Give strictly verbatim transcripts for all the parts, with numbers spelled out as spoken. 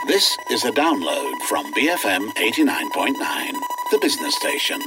This is a download from B F M eighty-nine point nine, the business station.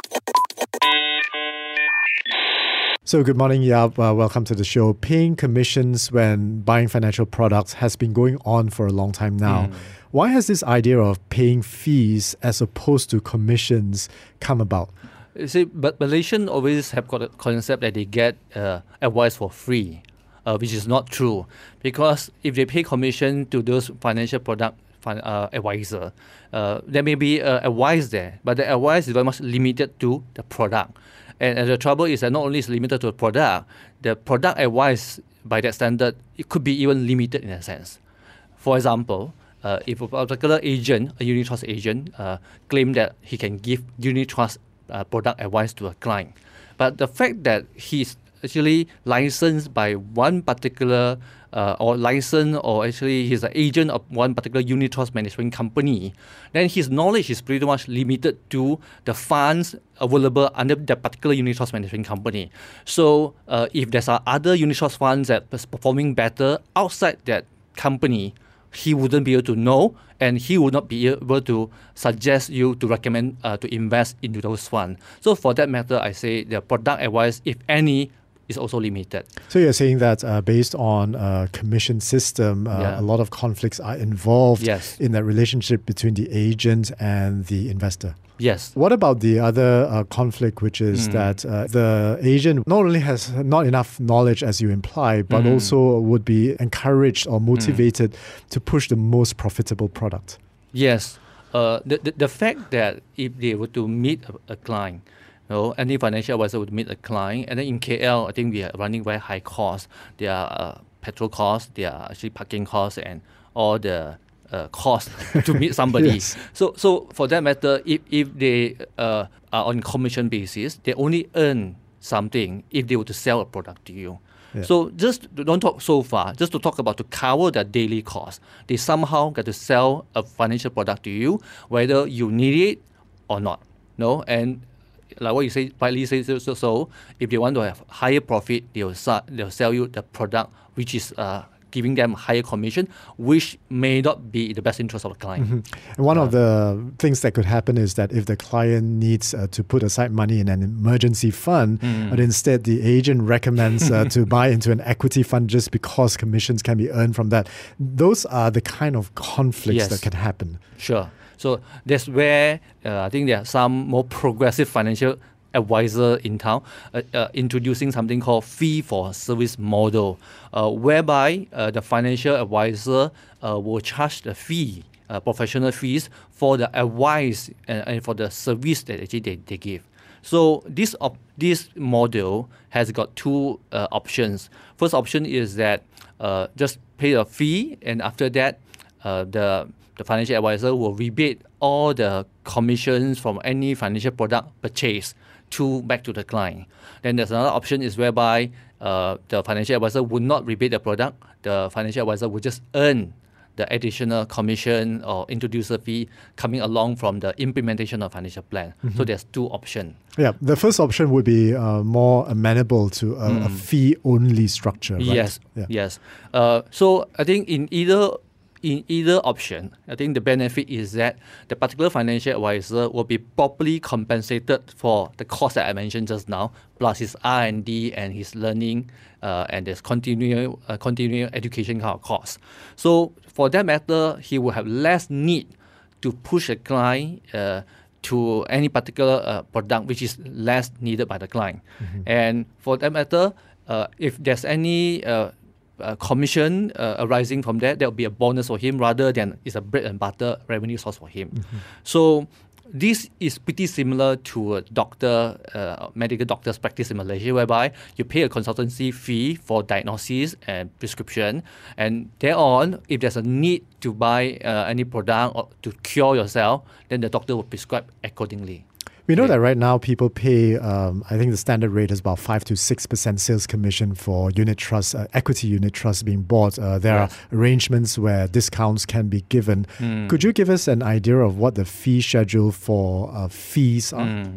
So good morning, Yap. Uh, welcome to the show. Paying commissions when buying financial products has been going on for a long time now. Mm. Why has this idea of paying fees as opposed to commissions come about? You see, but Malaysians always have got a concept that they get uh, advice for free, uh, which is not true. Because if they pay commission to those financial product uh, advisor, uh, there may be uh, advice there, but the advice is very much limited to the product. And, and the trouble is that not only is it limited to the product, the product advice by that standard, it could be even limited in a sense. For example, uh, if a particular agent, a unit trust agent, uh, claim that he can give unit trust uh, product advice to a client, but the fact that he's actually licensed by one particular uh, or licensed or actually he's an agent of one particular unit trust management company, then his knowledge is pretty much limited to the funds available under that particular unit trust management company. So uh, if there's other unit trust funds that is performing better outside that company, he wouldn't be able to know, and he would not be able to suggest you to recommend uh, to invest into those funds. So for that matter, I say the product advice, if any, is also limited. So you're saying that uh, based on a commission system, uh, yeah. a lot of conflicts are involved yes. in that relationship between the agent and the investor. Yes. What about the other uh, conflict, which is mm. that uh, the agent not only has not enough knowledge, as you imply, but mm. also would be encouraged or motivated mm. to push the most profitable product? Yes. Uh, the, the, the fact that if they were to meet a, a client, you know, any financial advisor would meet a client, and then in K L, I think we are running very high costs. There are uh, petrol costs, there are actually parking costs, and all the uh, costs to meet somebody. yes. So, so for that matter, if if they uh, are on commission basis, they only earn something if they were to sell a product to you. Yeah. So just don't talk so far, just to talk about to cover their daily costs. They somehow got to sell a financial product to you, whether you need it or not. No, and like what you say, rightly say so, so, so, if they want to have higher profit, they'll, they'll sell you the product which is uh, giving them higher commission, which may not be in the best interest of the client. Mm-hmm. And one uh, of the things that could happen is that if the client needs uh, to put aside money in an emergency fund, mm. but instead the agent recommends uh, to buy into an equity fund just because commissions can be earned from that. Those are the kind of conflicts yes. that can happen. Sure. So that's where uh, I think there are some more progressive financial advisor in town uh, uh, introducing something called fee for service model, uh, whereby uh, the financial advisor uh, will charge the fee, uh, professional fees for the advice and, and for the service that actually they, they give. So this op- this model has got two uh, options. First option is that uh, just pay a fee, and after that, uh, the the financial advisor will rebate all the commissions from any financial product purchase to back to the client. Then there's another option is whereby uh, the financial advisor would not rebate the product. The financial advisor would just earn the additional commission or introducer fee coming along from the implementation of financial plan. Mm-hmm. So there's two options. Yeah, the first option would be uh, more amenable to a, mm. a fee-only structure, right? Yes, yeah. yes. Uh, so I think in either In either option, I think the benefit is that the particular financial advisor will be properly compensated for the cost that I mentioned just now, plus his R and D and his learning uh, and his continuing, uh, continuing education kind of costs. So for that matter, he will have less need to push a client uh, to any particular uh, product which is less needed by the client. Mm-hmm. And for that matter, uh, if there's any uh, Uh, commission uh, arising from that, that will be a bonus for him rather than it's a bread and butter revenue source for him. Mm-hmm. So this is pretty similar to a doctor, uh, medical doctor's practice in Malaysia, whereby you pay a consultancy fee for diagnosis and prescription, and thereon, if there's a need to buy uh, any product or to cure yourself, then the doctor will prescribe accordingly. We know that right now people pay, um, I think the standard rate is about five to six percent sales commission for unit trusts, uh, equity unit trusts being bought. Uh, there yes. are arrangements where discounts can be given. Mm. Could you give us an idea of what the fee schedule for uh, fees are? Mm.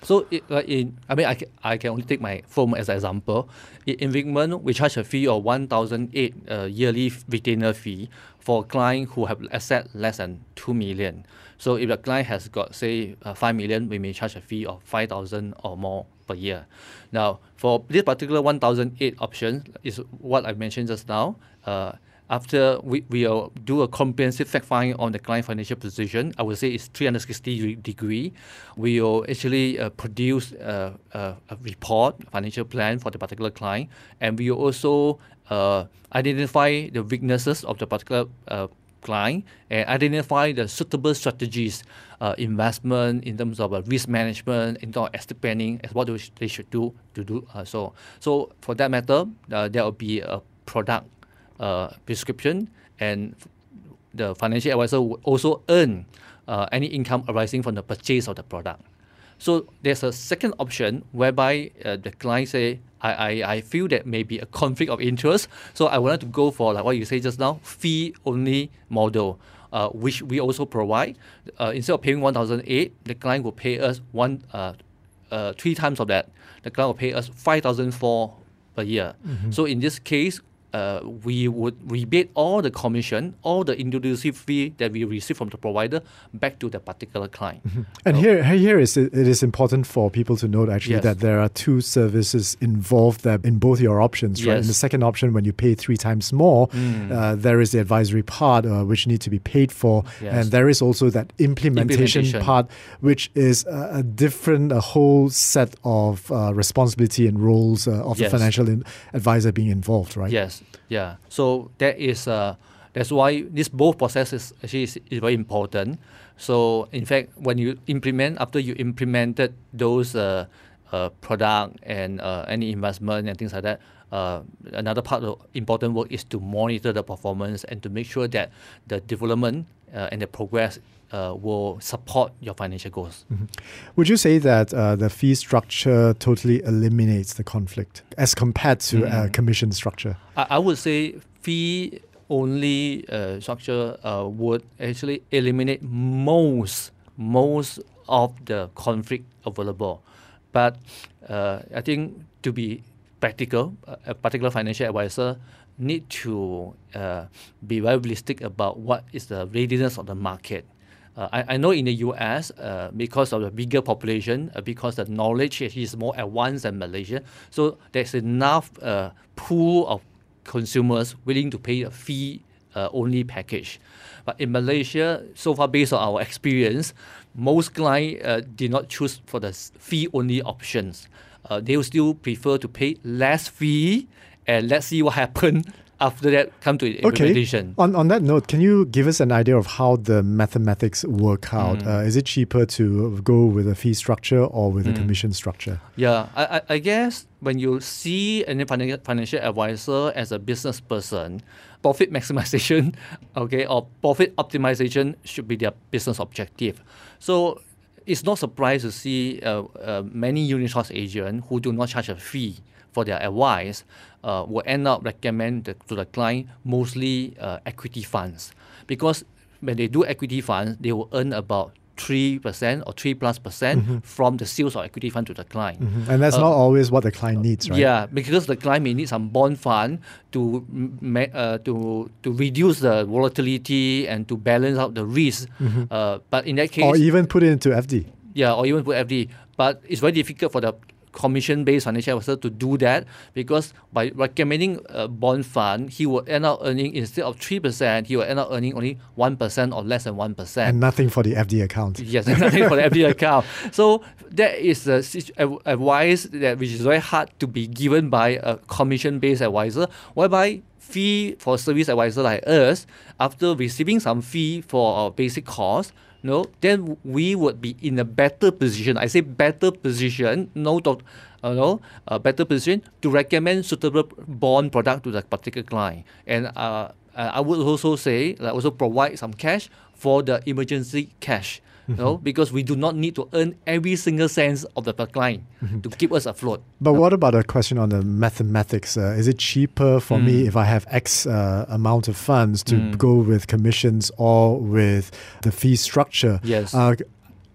So, it, uh, in I mean, I can, I can only take my firm as an example. In, in Wigman, we charge a fee of one thousand eight uh, yearly retainer fee for a client who have asset less than two million. So, if the client has got, say, uh, five million, we may charge a fee of five thousand or more per year. Now, for this particular one thousand eight option, is what I mentioned just now. Uh, After we, we uh, do a comprehensive fact-finding on the client financial position, I would say it's three hundred sixty degree. We will actually uh, produce uh, uh, a report, financial plan for the particular client, and we will also uh, identify the weaknesses of the particular uh, client and identify the suitable strategies, uh, investment in terms of uh, risk management, in terms of estate planning, as what they should do to do uh, so. So for that matter, uh, there will be a product Uh, prescription, and the financial advisor will also earn uh, any income arising from the purchase of the product. So there's a second option whereby uh, the client say, I, I, I feel that may be a conflict of interest, so I wanted to go for, like what you say just now, fee-only model, uh, which we also provide. Uh, instead of paying one thousand eight, the client will pay us one uh, uh, three times of that. The client will pay us five thousand four per year. Mm-hmm. So in this case, Uh, we would rebate all the commission, all the introductory fee that we receive from the provider back to the particular client. Mm-hmm. And so, here, here is it is important for people to note actually yes. that there are two services involved there in both your options, right? Yes. In the second option, when you pay three times more, mm. uh, there is the advisory part uh, which need to be paid for, yes. and there is also that implementation, implementation. part, which is a, a different, a whole set of uh, responsibility and roles uh, of yes. the financial in- advisor being involved, right? Yes. Yeah, so that is uh, that's why this both processes actually is, is very important. So in fact, when you implement, after you implemented those uh, uh, product and uh, any investment and things like that, uh, another part of important work is to monitor the performance and to make sure that the development uh, and the progress Uh, will support your financial goals. Mm-hmm. Would you say that uh, the fee structure totally eliminates the conflict as compared to mm. a commission structure? I, I would say fee only uh, structure uh, would actually eliminate most most of the conflict available. But uh, I think to be practical, a particular financial advisor need to uh, be very realistic about what is the readiness of the market. Uh, I, I know in the U S, uh, because of the bigger population, uh, because the knowledge is more advanced than Malaysia, so there's enough uh, pool of consumers willing to pay a fee-only uh, package. But in Malaysia, so far based on our experience, most clients uh, did not choose for the fee-only options. Uh, they will still prefer to pay less fee, and let's see what happens after that come to implementation. Okay. On on that note, can you give us an idea of how the mathematics work out? Mm. Uh, is it cheaper to go with a fee structure or with mm. a commission structure? Yeah, I, I, I guess when you see any financial advisor as a business person, profit maximization, okay, or profit optimization should be their business objective. So it's not surprising to see uh, uh, many unit trust agents who do not charge a fee for their advice uh, will end up recommend the, to the client mostly uh, equity funds, because when they do equity funds, they will earn about three percent or three plus percent mm-hmm. from the sales of equity fund to the client. Mm-hmm. And that's uh, not always what the client needs, right? Yeah, because the client may need some bond fund to uh, to to reduce the volatility and to balance out the risk. Mm-hmm. Uh, but in that case, or even put it into F D. Yeah, or even put F D. But it's very difficult for the commission-based financial advisor to do that, because by recommending a bond fund, he will end up earning, instead of three percent, he will end up earning only one percent or less than one percent. And nothing for the F D account. Yes, nothing for the F D account. So that is the advice that which is very hard to be given by a commission-based advisor, whereby fee for service advisor like us, after receiving some fee for our basic cost, no, then we would be in a better position. I say better position, no, uh, no, a better position to recommend suitable bond product to the particular client. And uh, I would also say, like, also provide some cash for the emergency cash. Mm-hmm. No, because we do not need to earn every single cent of the per client mm-hmm. to keep us afloat. But what about a question on the mathematics? Uh, is it cheaper for mm. me if I have X uh, amount of funds to mm. go with commissions or with the fee structure? Yes. Uh,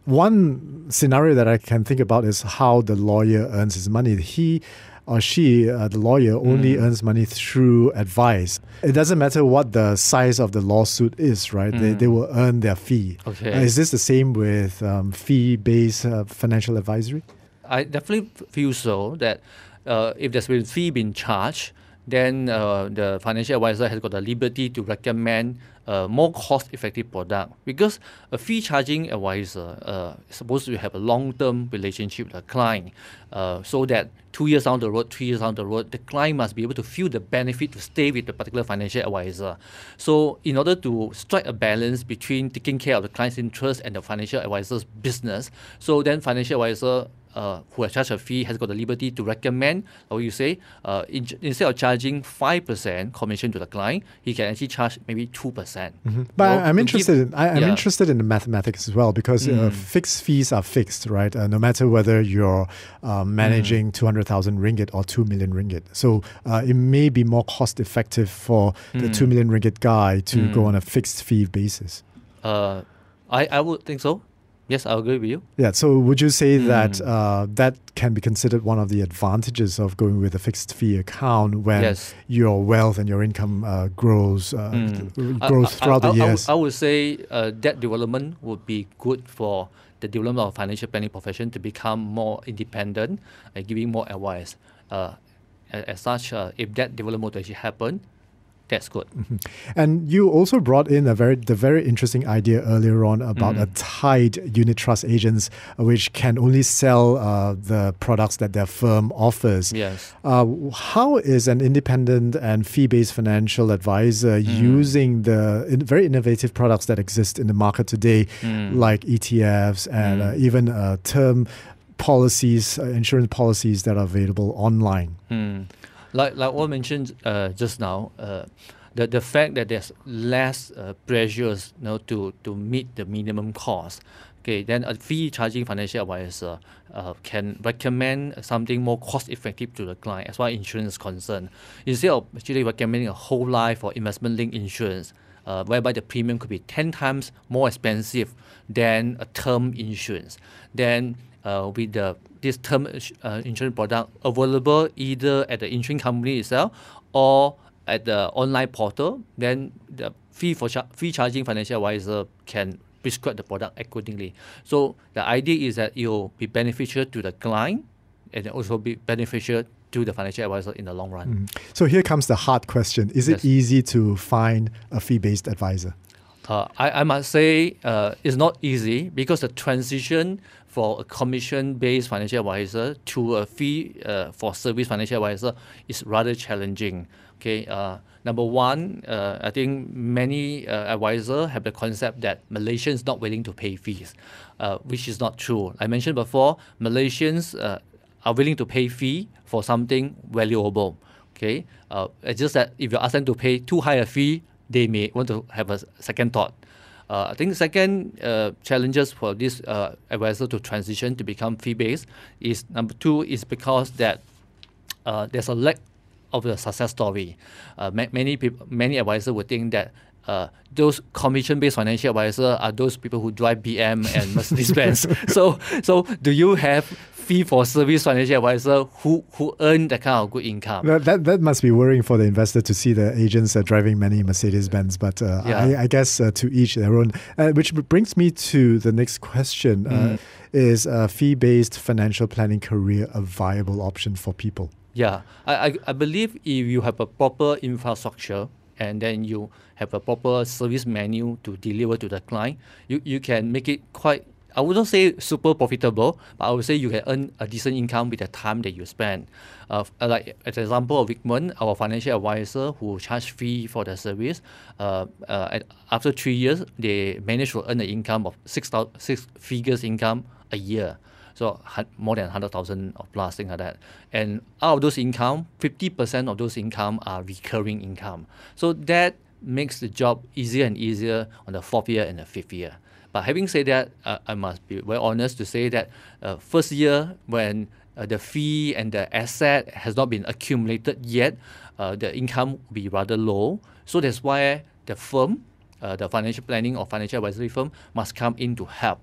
one scenario that I can think about is how the lawyer earns his money. He or she, uh, the lawyer, only mm. earns money through advice. It doesn't matter what the size of the lawsuit is, right? Mm. They, they will earn their fee. Okay. Uh, is this the same with um, fee-based uh, financial advisory? I definitely feel so, that uh, if there's been fee being charged, then uh, the financial advisor has got the liberty to recommend a more cost-effective product, because a fee-charging advisor uh, is supposed to have a long-term relationship with the client, uh, so that two years down the road, three years down the road, the client must be able to feel the benefit to stay with the particular financial advisor. So in order to strike a balance between taking care of the client's interest and the financial advisor's business, so then financial advisor Uh, who has charged a fee has got the liberty to recommend, or you say, uh, in, instead of charging five percent commission to the client, he can actually charge maybe two percent. Mm-hmm. But so I'm interested give, in I, I'm yeah. interested in the mathematics as well, because mm. uh, fixed fees are fixed, right? Uh, no matter whether you're uh, managing mm. two hundred thousand ringgit or two million ringgit. So uh, it may be more cost effective for mm. the two million ringgit guy to mm. go on a fixed fee basis. Uh, I, I would think so. Yes, I agree with you. Yeah, so would you say mm. that uh, that can be considered one of the advantages of going with a fixed fee account when yes. your wealth and your income uh, grows uh, mm. grows I, throughout I, I, the years? I, I would say uh, that development would be good for the development of financial planning profession to become more independent and giving more advice. Uh, as, as such, uh, if that development actually happen, that's good. Mm-hmm. And you also brought in a very the very interesting idea earlier on about mm. a tied unit trust agents, uh, which can only sell uh, the products that their firm offers. Yes. Uh, how is an independent and fee-based financial advisor mm. using the in very innovative products that exist in the market today, mm. like E T Fs and mm. uh, even uh, term policies, uh, insurance policies that are available online? Mm. Like like what I mentioned uh, just now, uh, the the fact that there's less uh, pressures, you know, to to meet the minimum cost. Okay, then a fee charging financial advisor uh, can recommend something more cost effective to the client as far as insurance is concerned. Instead of actually recommending a whole life or investment linked insurance, uh, whereby the premium could be ten times more expensive than a term insurance, then uh, with the this term uh, insurance product available either at the insurance company itself or at the online portal, then the fee for char- fee charging financial advisor can prescribe the product accordingly. So the idea is that it will be beneficial to the client and also be beneficial to the financial advisor in the long run. Mm. So here comes the hard question. Is it yes. easy to find a fee-based advisor? Uh, I, I must say uh, it's not easy, because the transition for a commission-based financial advisor to a fee uh, for service financial advisor is rather challenging. Okay, uh, number one, uh, I think many uh, advisors have the concept that Malaysians not willing to pay fees, uh, which is not true. I mentioned before, Malaysians uh, are willing to pay fee for something valuable. Okay, uh, it's just that if you ask them to pay too high a fee, they may want to have a second thought. Uh, I think the second uh, challenges for this uh, advisor to transition to become fee-based is, number two, is because that uh, there's a lack of the success story. Uh, ma- many people, many advisors would think that uh, those commission-based financial advisors are those people who drive B M and Mercedes-Benz. so, so do you have fee-for-service financial advisor who who earn that kind of good income? That that, that must be worrying for the investor to see the agents uh, driving many Mercedes-Benz. But uh, yeah. I, I guess uh, to each their own. Uh, which brings me to the next question: mm. uh, Is a fee-based financial planning career a viable option for people? Yeah, I, I I believe if you have a proper infrastructure and then you have a proper service menu to deliver to the client, you, you can make it quite, I wouldn't say super profitable, but I would say you can earn a decent income with the time that you spend. Uh, like as an example of Wickman, our financial advisor who charge fee for the service, uh, uh, after three years, they managed to earn an income of six, six figures income a year. So more than one hundred thousand or plus, things like that. And out of those income, fifty percent of those income are recurring income. So that makes the job easier and easier on the fourth year and the fifth year. But having said that, uh, I must be very honest to say that uh, first year when uh, the fee and the asset has not been accumulated yet, uh, the income will be rather low. So that's why the firm, uh, the financial planning or financial advisory firm must come in to help.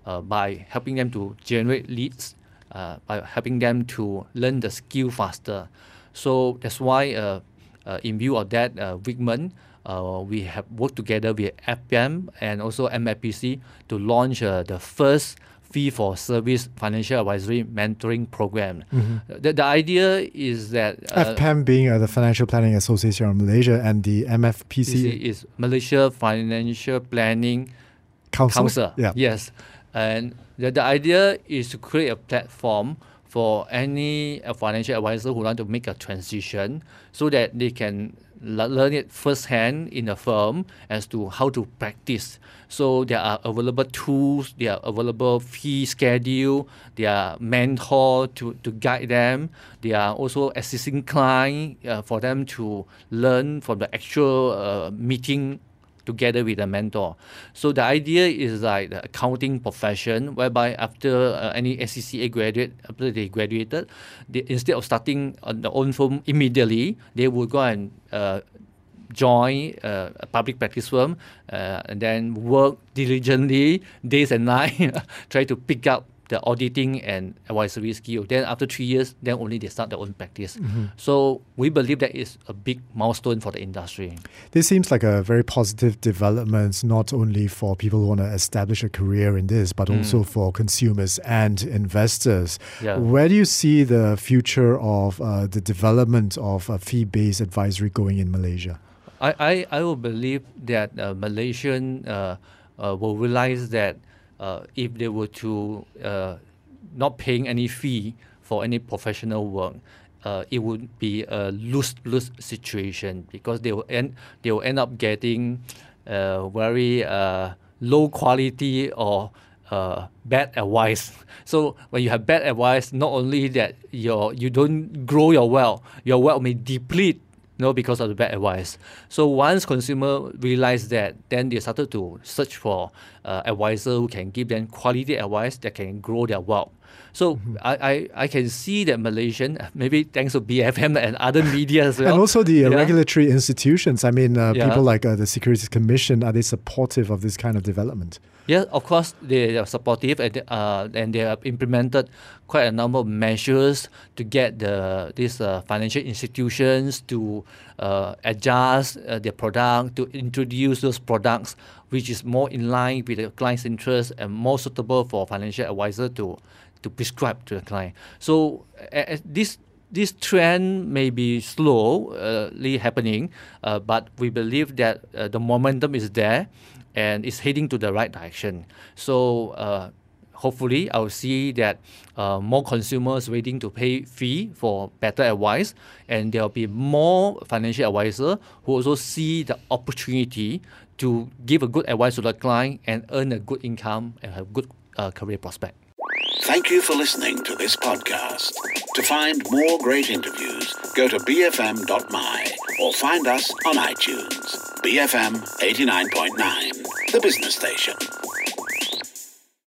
uh, by helping them to generate leads, uh, by helping them to learn the skill faster. So that's why uh, uh, in view of that, uh, Wigman, uh, we have worked together with F P M and also M F P C to launch uh, the first fee-for-service financial advisory mentoring program. Mm-hmm. The, the idea is that... Uh, F P M being uh, the Financial Planning Association of Malaysia, and the M F P C... is Malaysia Financial Planning Council. Council. Yeah. Yes. And the, the idea is to create a platform for any uh, financial advisor who want to make a transition so that they can l- learn it firsthand in the firm as to how to practice. So there are available tools, there are available fee schedule, there are mentor to, to guide them. There are also assisting client uh, for them to learn from the actual uh, meeting together with a mentor. So the idea is like the accounting profession, whereby after uh, any S C C A graduate, after they graduated, they, instead of starting on their own firm immediately, they would go and uh, join uh, a public practice firm uh, and then work diligently, days and nights, try to pick up the auditing and advisory skill. Then after three years, then only they start their own practice. Mm-hmm. So we believe that is a big milestone for the industry. This seems like a very positive development, not only for people who want to establish a career in this, but mm. also for consumers and investors. Yeah. Where do you see the future of uh, the development of uh, fee-based advisory going in Malaysia? I, I, I will believe that uh, Malaysian uh, uh, will realize that Uh, if they were to uh, not paying any fee for any professional work, uh, it would be a lose-lose situation, because they will end they will end up getting uh, very uh, low quality or uh, bad advice. So when you have bad advice, not only that your you don't grow your wealth, your wealth may deplete. No, because of the bad advice. So once consumer realize that, then they started to search for uh, advisor who can give them quality advice that can grow their wealth. So mm-hmm. I, I, I can see that Malaysian, maybe thanks to B F M and other media as well. And also the uh, yeah. regulatory institutions. I mean, uh, yeah. people like uh, the Securities Commission, are they supportive of this kind of development? Yeah, of course, they are supportive, and uh, and they have implemented quite a number of measures to get the these uh, financial institutions to uh, adjust uh, their product, to introduce those products which is more in line with the client's interest and more suitable for financial advisor to to prescribe to the client. So uh, this. This trend may be slowly uh, happening, uh, but we believe that uh, the momentum is there and it's heading to the right direction. So uh, hopefully I'll see that uh, more consumers waiting to pay fee for better advice, and there'll be more financial advisors who also see the opportunity to give a good advice to the client and earn a good income and have good uh, career prospect. Thank you for listening to this podcast. To find more great interviews, go to b f m dot m y or find us on iTunes. B F M eighty-nine point nine, the business station.